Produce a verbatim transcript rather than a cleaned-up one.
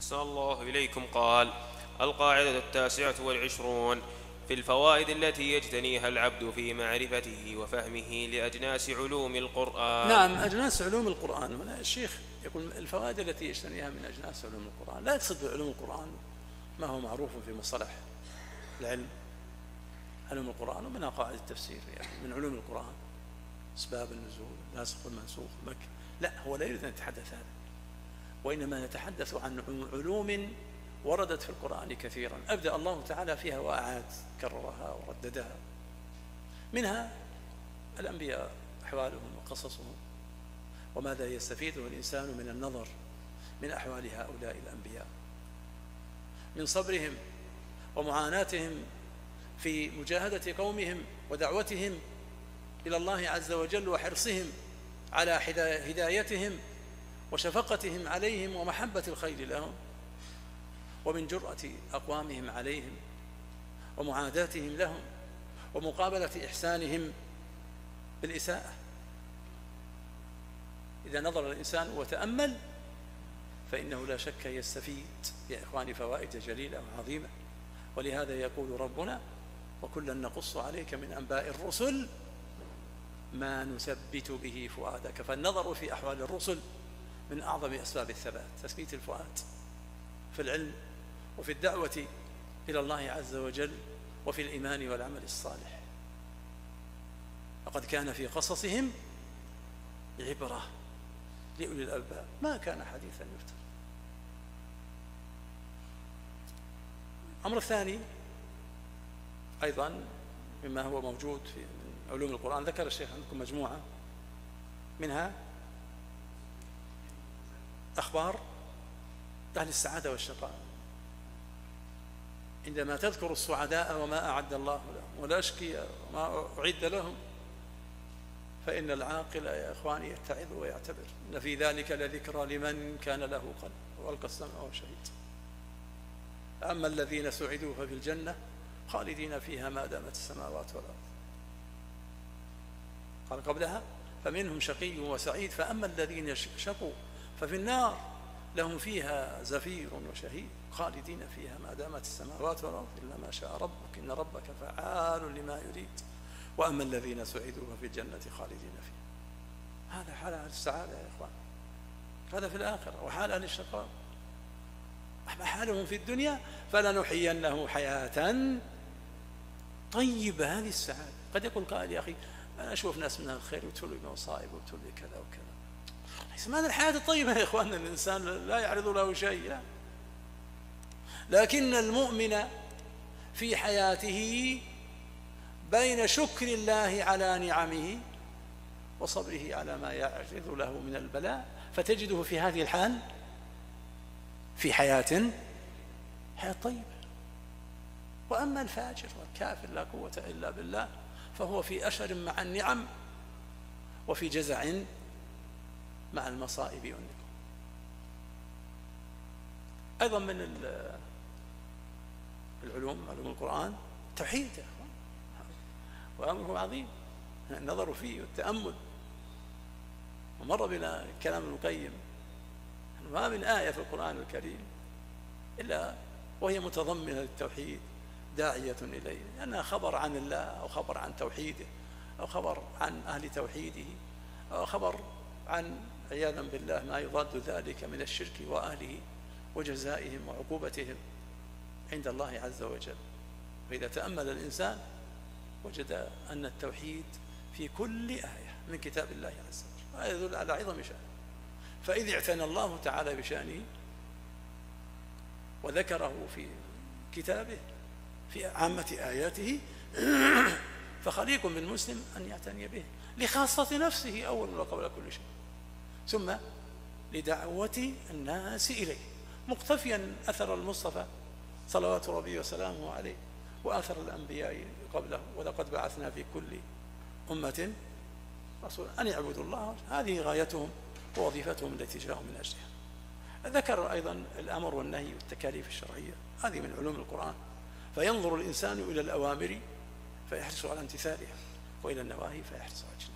أحسن الله إليكم. قال: القاعدة التاسعة والعشرون في الفوائد التي يجتنيها العبد في معرفته وفهمه لأجناس علوم القرآن. نعم، أجناس علوم القرآن. هنا الشيخ يقول الفوائد التي يجتنيها من أجناس علوم القرآن، لا يقصد بعلوم القرآن ما هو معروف في مصطلح العلم، علوم القرآن ومنها قواعد التفسير، يعني من علوم القرآن أسباب النزول، الناسخ والمنسوخ، مكة. لا، هو لا يريد أن يتحدث هذا، وإنما نتحدث عن علوم وردت في القرآن كثيرا أبدأ الله تعالى فيها وأعاد، كررها ورددها. منها الأنبياء، أحوالهم وقصصهم، وماذا يستفيده الإنسان من النظر من أحوال هؤلاء الأنبياء، من صبرهم ومعاناتهم في مجاهدة قومهم ودعوتهم إلى الله عز وجل، وحرصهم على هدايتهم وشفقتهم عليهم ومحبة الخير لهم، ومن جرأة أقوامهم عليهم ومعاداتهم لهم ومقابلة إحسانهم بالإساءة. إذا نظر الإنسان وتأمل فإنه لا شك يستفيد يا إخواني فوائد جليلة وعظيمة. ولهذا يقول ربنا: وكلا نقص عليك من أنباء الرسل ما نثبت به فؤادك. فالنظر في أحوال الرسل من أعظم أسباب الثبات، تثبيت الفؤاد في العلم وفي الدعوة إلى الله عز وجل وفي الإيمان والعمل الصالح. لقد كان في قصصهم عبرة لأولي الألباب ما كان حديثا يفترى. الأمر الثاني أيضا مما هو موجود في علوم القرآن، ذكر الشيخ عندكم مجموعة منها أخبار أهل السعادة والشقاء، عندما تذكر السعداء وما أعد الله لهم والأشقياء وما أعد لهم، فإن العاقل يا إخواني يتعظ ويعتبر. إن في ذلك لذكرى لمن كان له قلب وألقى السمع وهو شهيد. أما الذين سعدوا ففي الجنة خالدين فيها ما دامت السماوات والأرض. قال قبلها: فمنهم شقي وسعيد، فأما الذين شقوا ففي النار لهم فيها زفير وشهيد خالدين فيها ما دامت السماوات والأرض إلا ما شاء ربك إن ربك فعال لما يريد. وأما الذين سعدوا ففي الجنة خالدين فيها. هذا حال أهل السعادة يا إخوان، هذا في الآخرة. وحال أهل الشقاء أما حالهم في الدنيا فلنحيينه حياة طيبة. هذه السعادة. قد يقول قائل: يا أخي أنا أشوف ناس من الخير وتولي بمصائب وتولي كذا وكذا. هذه الحياة الطيبة يا إخواننا، الإنسان لا يعرض له شيء لا. لكن المؤمن في حياته بين شكر الله على نعمه وصبره على ما يعرض له من البلاء، فتجده في هذه الحال في حياة حياة طيبة. وأما الفاجر والكافر لا قوة إلا بالله فهو في أشر مع النعم وفي جزع مع المصائب والنقم. أيضا من العلوم علوم القرآن التوحيد يا أخوان، وأمره عظيم النظر فيه والتأمل. ومر بنا كلام ابن القيم: ما من آية في القرآن الكريم إلا وهي متضمنة للتوحيد داعية إليه، لأنها خبر عن الله أو خبر عن توحيده أو خبر عن أهل توحيده أو خبر عن عياذا بالله ما يضاد ذلك من الشرك وأهله وجزائهم وعقوبتهم عند الله عز وجل. فإذا تأمل الإنسان وجد أن التوحيد في كل آية من كتاب الله عز وجل، هذا يدل على عظم شأنه. فإذ اعتنى الله تعالى بشأنه وذكره في كتابه في عامة آياته فخليق بالمسلم أن يعتني به لخاصة نفسه أولا وقبل كل شيء، ثم لدعوة الناس إليه، مقتفيا أثر المصطفى صلوات ربي وسلامه عليه وأثر الأنبياء قبله: ولقد بعثنا في كل أمة رسولا أن يعبدوا الله. هذه غايتهم ووظيفتهم التي جاءوا من أجلها. ذكر أيضا الأمر والنهي والتكاليف الشرعية، هذه من علوم القرآن. فينظر الإنسان إلى الأوامر فيحرص على امتثالها وإلى النواهي فيحرص على اجتنابها.